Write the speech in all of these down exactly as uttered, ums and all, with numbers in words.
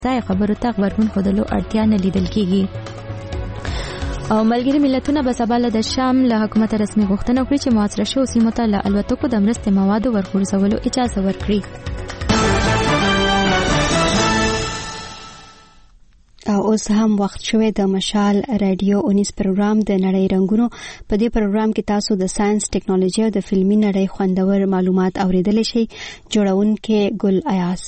ځای خبرو ته غبرګون ښودلو اړتیا نه لیدل کیږي. او ملګري ملتونه به سبا له د شام له حکومت رسمي غوښتنه وکړي چې محاصره شوو سیمو ته له الوتکو د مرستې موادو ورغورځولو اجازه ورکړي. او اوس هم وخت شوی د مشال رادیو اونیس پروګرام د نړۍ رنگونو. په دې پروګرام کې تاسو د ساينس، ټیکنالوژي او د فلمي نړۍ خوندور معلومات اوریدلی شئ. جوړونکې ګل ایاز.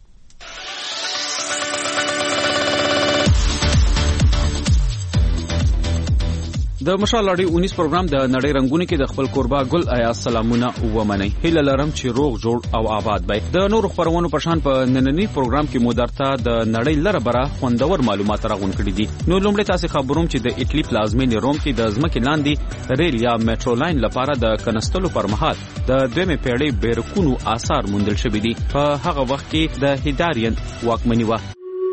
د مشال رادیو اونیس پروګرام د نړۍ رنگونه کې د خپل قربا ګل آیا سلامونه ومنئ. هیله لرم چې روغ جوړ او آباد وي. د نور خبرونو په شان په نننی پروګرام کې مو درته د نړۍ لره بره خوندور معلومات راغون کړي دي. نو لومړی تاسو خبروم چې د اټلی پلازمینې روم کې د ځمکې لاندې ریل یا میټرو لاین لپاره د کنستلو پر مهال د دویمه پیړۍ بیرکونو آثار موندل شوي دي. په هغه وخت کې د هیداریان واکمني و.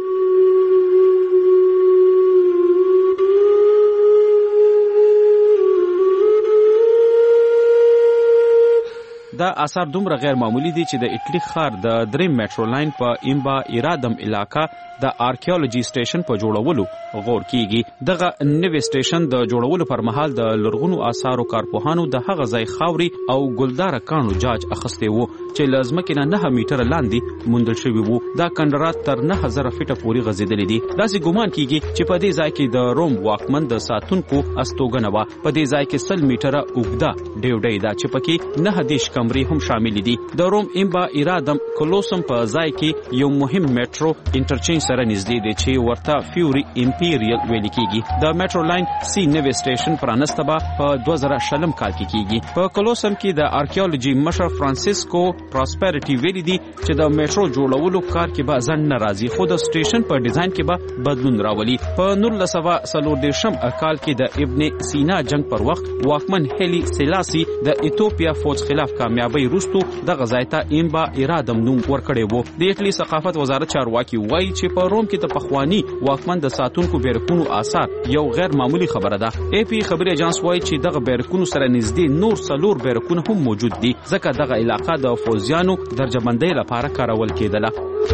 دا اثار دومره غیر معمولی دي چې د اټلی ښار د دریم میټرو لاین په ایمبا ایرادم علاقه د آرکیولوژي سټیشن په جوړولو غور کیږي. دغه نوې سټیشن د جوړولو پر مهال د لرغونو آثارو کارپوهانو د هغه ځای خاوري او ګلدار کانو جاج اخسته وو چې لازمکه نه نه میټر لاندې موندل شوی وو. دا کندرات تر نه هزار فیټه پورې غځیدلې دي. داسې ګومان کیږي چې په دې ځای کې د روم واکمن د ساتونکو استوګنه و. په دې ځای کې سل میټره اوږده ډیوډۍ دا چې پکې نه دیش کمرې هم شامل دي. د روم ایمبا ایرادم کلوسم په ځای کې یو مهم میټرو انټرچینج سره نږدې دی چې ورته فیوري امپیریل ویل کیږي. د میټرو لاین سی نوې سټیشن پرانسته به په دوه زره شلم کال کې کیږي. په کلوسم کې د آرکیولوژي مشر فرانسیسکو پراسپریټي ویلي دي چې د میټرو جوړولو کار کې به ځنډ ناراضي خو د سټیشن په ډیزاین کې به بدلون راولي. په نولس سوه څلور دېرشم کال کې د ابن سینا جنگ پر وخت واکمن هلی سلاسی د ایتوپیا فوج خلاف کامیابی وروسته د غزایتا ایمبا ایرادم نوم ورکړی وو. د اټلی ثقافت وزارت چارواکي وایي چې په روم کې د پخوانی واکمن د ساتونکو بیرکونو آثار یو غیر معمولی خبره ده. ای پی خبري اجانس وایي چې دغه بیرکونو سره نږدې نور څلور بیرکونه هم موجود دي ځکه دغه علاقه د فوزیانو درجه‌بندۍ لپاره کارول کېدله.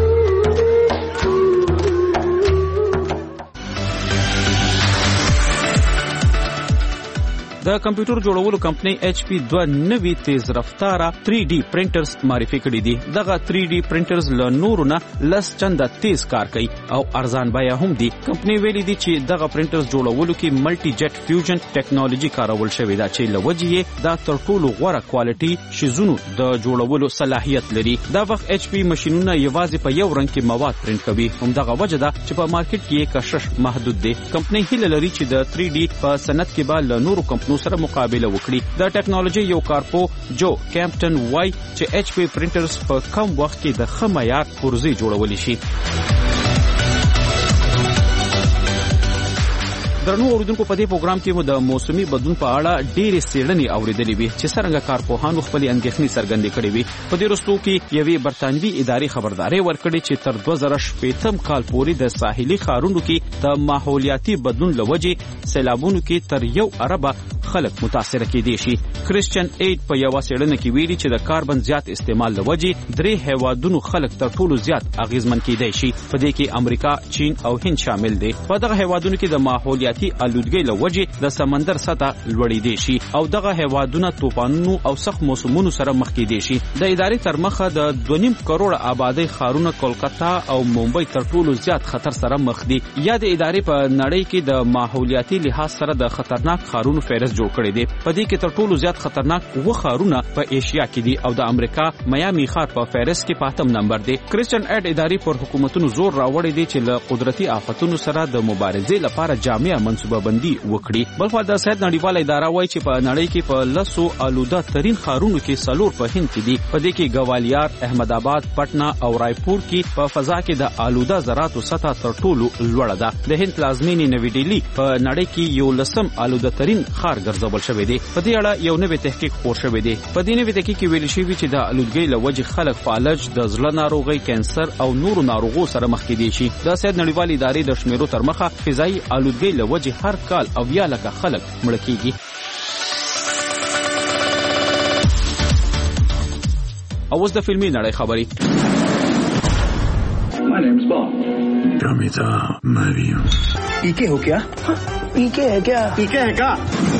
د کمپیوټر جوړولو کمپنۍ ایچ پی دوه نوي تیز رفتاره تھری ډي پرنټرز معرفي کړي دي. دغه تھری ډي پرنټرز له نورو نه لس چنده تیز کار کوي او ارزان بیه هم دي. کمپنۍ ویلي دي چې دغه پرنټرز جوړولو کې ملټي جټ فیوژن ټیکنالوژي کارول شوې ده چې لوجې دا تر ټولو غوړه کوالټي شیزونو د جوړولو صلاحیت لري. دا وخت ایچ پی ماشينونه یوازې په یو رنګ کې مواد پرنټ کوي. همدغه وجه ده چې په مارکیټ کې کشش محدود دي. کمپنۍ هیله لري چې د تھری ډي په صنعت کې به له نورو کمپنیو سره مقابله وکړي. د ټیکنالوژي یو کارپو جو کیمپټن وای چې ایچ پی پرنټرز په کم وخت کې د ښه معیار پرزې جوړول شي. درنو اوریدونکو په دې پروګرام کې مو د موسمي بدلون په اړه ډېرې څېړنې اورېدلې وي چې څرنګه کارپوهانو خپلې اندېښنې څرګندې کړې وي. په دې وروستو کې یوې برتانوي ادارې خبرداری ورکړې چې تر دوه زره شپېتم کال پورې د ساحلي ښارونو کې د ماحولیاتي بدلون له وجې سیلابونو کې تر یو اربه خلک متاثره کېدای شي. کریسچن ایډ په یوه څېړنه کې ویلي چې د کاربن زیات استعمال له وجې درې هیوادونو خلک تر ټولو زیات اغیزمن کېدای شي. په دې کې امریکا، چین او هند شامل دي. په دغه هیوادونو کې د ماحولیاتي آلودګۍ له وجې د سمندر سطح لوړېدای شي او دغه هیوادونه طوفانونو او سخت موسمونو سره مخ کېدای شي. د ادارې تر مخه د دوه نیم کروڑه آبادۍ ښارونه کولکتا او ممبئی تر ټولو زیات خطر سره مخ دي. یا د ادارې په نړۍ کې د ماحولیاتي لحاظ سره د خطرناک ښارونو فهرست جوړ کړی دی. په دې کې تر ټولو زیات خطرناک اووه ښارونه په ایشیا کې دي او د امریکا میامي ښار په فهرست کې په اتم نمبر دی. کریسچن ایډ ادارې پر حکومتونو زور راوړی دی چې له قدرتي آفتونو سره د مبارزې لپاره جامع منصوبه بندي وکړي. بلخو د صحت نړیواله اداره وایي چې په نړۍ کې په لسو آلوده ترين ښارونو کې څلور په هند کې دي. په دې کې ګوالیار، احمد آباد، پټنا او رایپور کې په فضا کې د آلوده ذراتو سطح تر ټولو لوړه ده. د هند پلازمینې نوی ډیلی په نړۍ کې یو لسم آلوده ترين ښار ګرځول شوی دی. په دې اړه یو نوی تحقیق خپور شوی دی. په دې نوی تحقیق کې ویل شوی چې د آلودګۍ له وجې خلک فالج، د زړه ناروغۍ، کینسر او نورو ناروغو سره مخ کېدای شي. د صحت نړیواله ادارې د شمیرو تر مخه فضایي آلودګۍ له وجې هر کال اویا لکه خلک مړه کېږي. اوس د فلمي نړۍ خبرې. My name's Bond. Amitabh मैं भी हूँ। पीके हो क्या? पीके है क्या? पीके है क्या?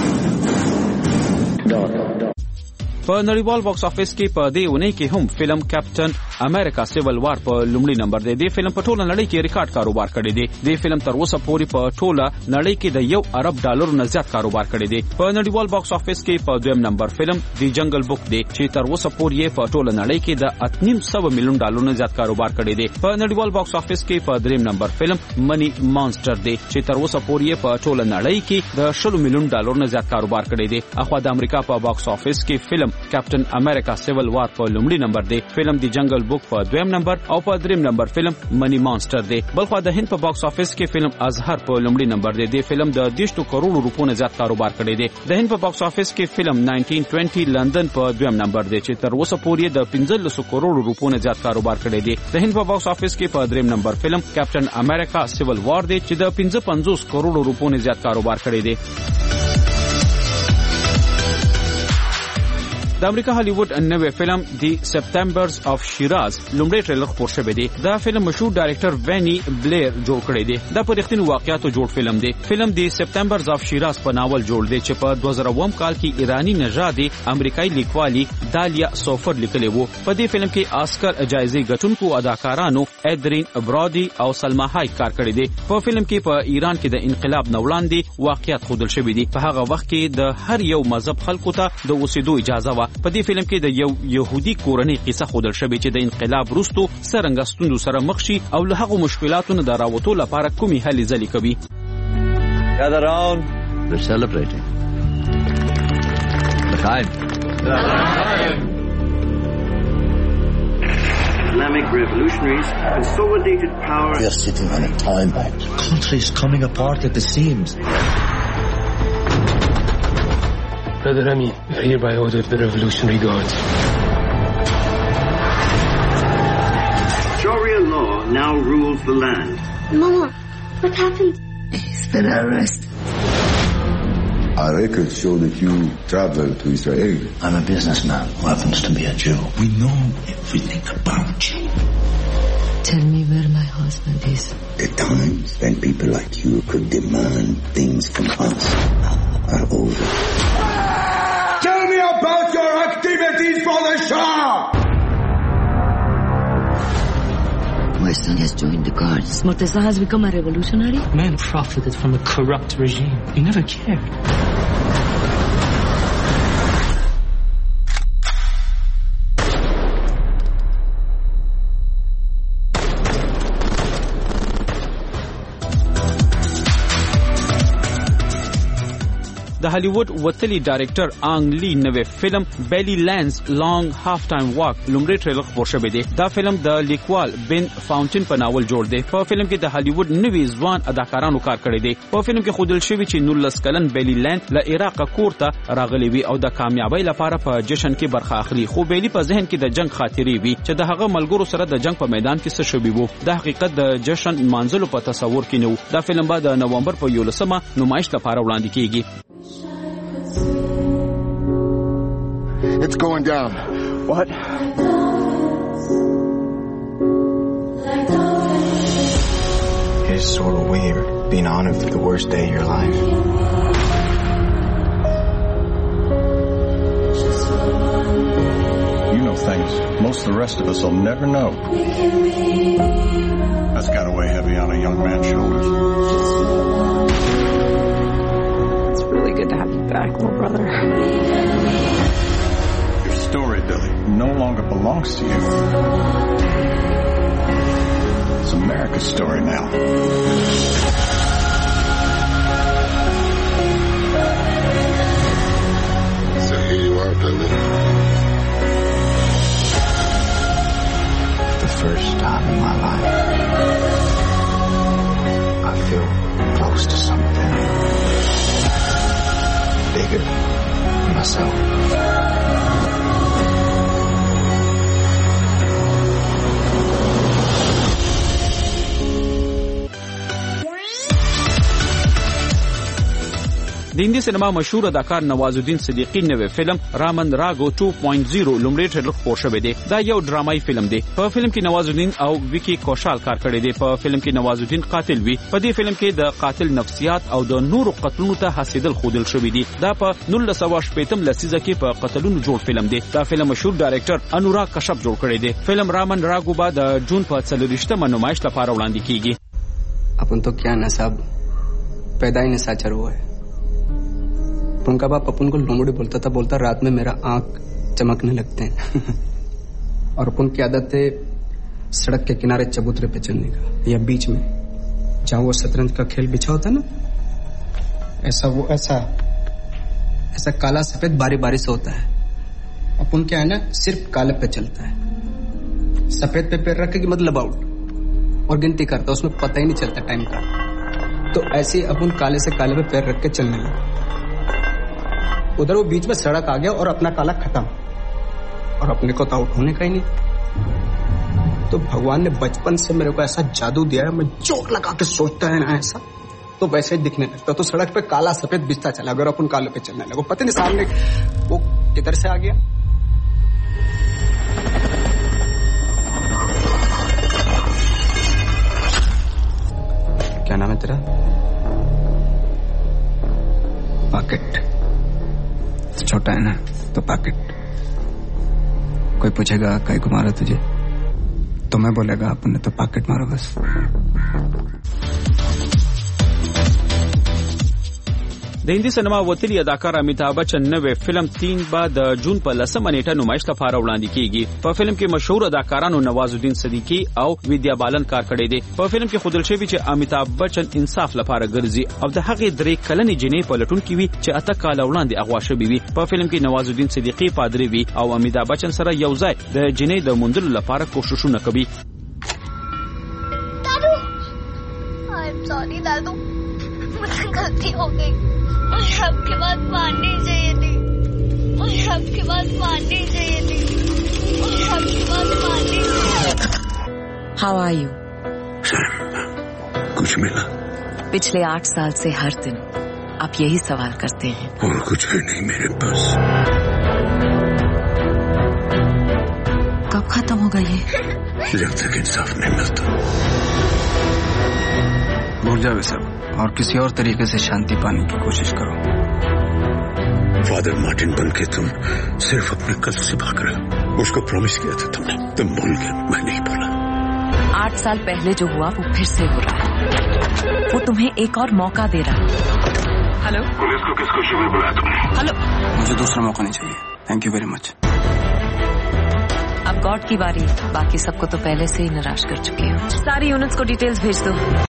په نړیوال باکس افیس کې په دې ونې کې هم فلم کیپټن امریکا سیول وار په لومړي نمبر دی. د فلم په ټوله نړۍ کې ریکارډ کاروبار کړی دی. د فلم تر اوسه پورې په ټوله نړۍ کې د یو ارب ډالر نه زیات کاروبار کړی دی. په نړیوال باکس افیس کې په دویم نمبر فلم دی جنگل بوک دی چې تر اوسه پورې په ټوله نړۍ کې د اتنیم سو میلیون ډالر نه زیات کاروبار کړی دی. په نړیوال باکس افیس کې په دریم نمبر فلم منی مانسټر دی چې تر اوسه پورې په ټوله نړۍ کې د شل میلیون ډالر نه زیات کاروبار کړی دی. اخوا د امریکا په باکس افیس کې فلم کیپټن امریکا سیول وار په لومړي نمبر دی. فلم دی جنگل بوک په دویم نمبر او په دریم نمبر فلم منی مانسټر دی. بلخو د هند په باکس افیس کې فلم ازهر په لومړي نمبر دی. د فلم د دیشتو کروڑو روپو نه زیات کاروبار کړی دی. د هند په باکس افیس کې فلم نایزده بیست لندن په دویم نمبر دی چې تر اوسه پورې د پنځلس کروڑو روپو نه زیات کاروبار کړی دی. د هند په باکس افیس کې په دریم نمبر فلم کیپټن امریکا سیول وار دی چې د پنځه پنځوس کروڑو روپو نه زیات کاروبار کړی دی. د امریکا هالیوډ نوې فلم دی سپټمبرز اف شیراز لومړی ټریلر خپور شوی دی. دا فلم مشهور ډایرکټر وینی بلیر جوړ کړی دی. دا په رښتینو واقعیاتو جوړ فلم دی. فلم دی سپټمبرز اف شیراز په ناول جوړ دی چې په دوه زره اووه کال کې ایرانی نژادي امریکایي لیکوالي دالیا سوفر لیکلی وو. په دې فلم کې آسکر جایزې ګټونکو اداکارانو ایدرین برادي او سلما هایک کار کړی دی. په فلم کې په ایران کې د انقلاب نه وړاندې واقعیات ښودل شوي دي. په هغه وخت کې د هر یو مذهب خلکو ته د اوسېدو اجازه وه. په دې فلم کې د یو يهودي کورنۍ قصه ښودل شوې چې د انقلاب وروسته څرنګه ستونزو سره مخ شي او له هغو مشکلاتو نه د راوتو لپاره کومې هلې ځلې کوي. Gather round. We're celebrating. L'chaim. Islamic revolutionaries consolidated power. We are sitting on a time bomb. The country is coming apart at the seams. Brother Rami, you're hereby ordered the Revolutionary Guards. Sharia law now rules the land. Mama, what happened? He's been arrested. Our records show that you traveled to Israel. I'm a businessman who happens to be a Jew. We know everything about you. Tell me where my husband is. The times when people like you could demand things from us are over. Tell me about your activities for the Shah! My son has joined the guards. Murtaza has become a revolutionary? Man profited from a corrupt regime. He never cared. د هالیوډ وتلی ډایرکټر آنګ لی نوې فلم بیلی لانز لانګ هاف ټایم واک لومړی ټریلر خپور شوی دی. دا فلم د لیکوال بن فاونټین په ناول جوړ دی. په فلم کې د هالیوډ نوې ځوان اداکارانو کار کړی دی. په فلم کې ښودل شوی چې نولس کلن بیلی لانز له عراق کور ته راغلی وي او د کامیابی لپاره په جشن کې برخه اخلي. خو بیلی په ذهن کې د جنگ خاطرې وي چې د هغه ملګرو سره د جنگ په میدان کې څه شوي وو. د حقیقت د جشن مانځلو په تصور کې نه و. دا فلم به د نومبر په یولسمه نمایش لپاره وړاندې کیږي. It's going down. What? It's sort of weird being honored for the worst day of your life. You know things most of the rest of us will never know. That's got to weigh heavy on a young man's shoulders. It's really good to have you back, little brother. Story, Billy, no longer belongs to you. It's America's story now. So here you are, Billy. For the first time in my life, I feel close to something bigger than myself. د هندي سینما مشهور اداکار نوازالدین صدیقی نوې فلم رامن راګو two point oh لومړی ټریلر خپور شوی دی. دا یو ډرامایي فلم دی. په فلم کې نوازالدین او ویکی کوشال کار کړی دی. په فلم کې نوازالدین قاتل وي. په دې فلم کې د قاتل نفسیات او د نورو قتلونو ته حسیدل خودل شوی دی. دا په نولس سوه شپږم لسیزه کې په قتلونو جوړ فلم دی. دا فلم مشهور ډایرکټر انوراګ کشپ جوړ کړی دی. فلم رامن راګو با د جون په څلورویشتمه نمایش لپاره وړاندې کیږي. अपन तो क्या नसाब पैदा ही निशाचर हुआ है. उनका बाप अपन को लोमड़ी बोलता था, बोलता रात में मेरा आंख चमकने लगते हैं. और अपन की आदत है सड़क के किनारे चबूतरे पे चलने का, या बीच में जहाँ वो शतरंज का खेल बिछा होता है ना, ऐसा वो ऐसा ऐसा काला सफेद बारी बारी से होता है. अपन क्या है ना, सिर्फ काले पे चलता है. सफेद पे पैर रखे कि मतलब आउट, और गिनती करता, उसमें पता ही नहीं चलता टाइम का. तो ऐसे ही अपन काले से काले पे पैर रख के चलने लगे. उधर वो बीच में सड़क आ गया और अपना काला खत्म, और अपने को तो आउट होने का ही नहीं. तो भगवान ने बचपन से मेरे को ऐसा जादू दिया है, मैं जोर लगा के सोचता है ना ऐसा, तो वैसे ही दिखने लगता. तो सड़क पे काला सफेद बिस्ता चला, अगर अपन काले पे चलने लगे, पता नहीं सामने वो किधर से आ गया. क्या नाम है तेरा? पॉकेट. छोटा है ना तो पॉकेट. कोई पूछेगा कहीं को मारा तुझे, तो मैं बोलेगा आपने तो पॉकेट मारा बस. د هندي سینما وتلی اداکار امیتابھ بچن نوې فلم تین با د جون په لسمه نیټه نمایش لپاره وړاندې کیږي. په فلم کې مشهور اداکارانو نوازالدین صدیقی او ویدیا بالن کار کړی دی. په فلم کې خودل شوی چې امیتابھ بچن انصاف لپاره ګرځي او د هغې درې کلنې جنې په لټون کې وي چې اته کاله وړاندې اغوا شوې وي. په فلم کې نوازالدین صدیقی پادری وي او امیتابھ بچن سره یو ځای د جنې د موندلو لپاره کوششونه کوي. दादू, I'm sorry दादू, मुझसे गलती हो गई. मुझे आपकी बात माननी चाहिए थी. मुझे आपकी बात माननी चाहिए थी. मुझे आपकी बात माननी चाहिए. How are you? कुछ मिला? पिछले आठ साल से हर दिन आप यही सवाल करते हैं. और कुछ है नहीं मेरे पास. कब खत्म होगा ये? जब तक इंसाफ नहीं मिलता. भूल जाओ सब और किसी और तरीके से शांति पाने की कोशिश करो. फादर मार्टिन बन के तुम सिर्फ अपने कल से भाग रहे हो. उसको प्रॉमिस किया था तुमने, तुम भूल गए, मैं नहीं भूला. आठ साल पहले जो हुआ वो फिर से हो रहा है. वो तुम्हें एक और मौका दे रहा है. हेलो, पुलिस को किसको शिविर बुलाया तुमने? हेलो, मुझे दूसरा मौका नहीं चाहिए. Thank you very much. अब गॉड की बारी. बाकी सबको तो पहले से ही निराश कर चुके हो. सारी यूनिट्स को डिटेल्स भेज दो.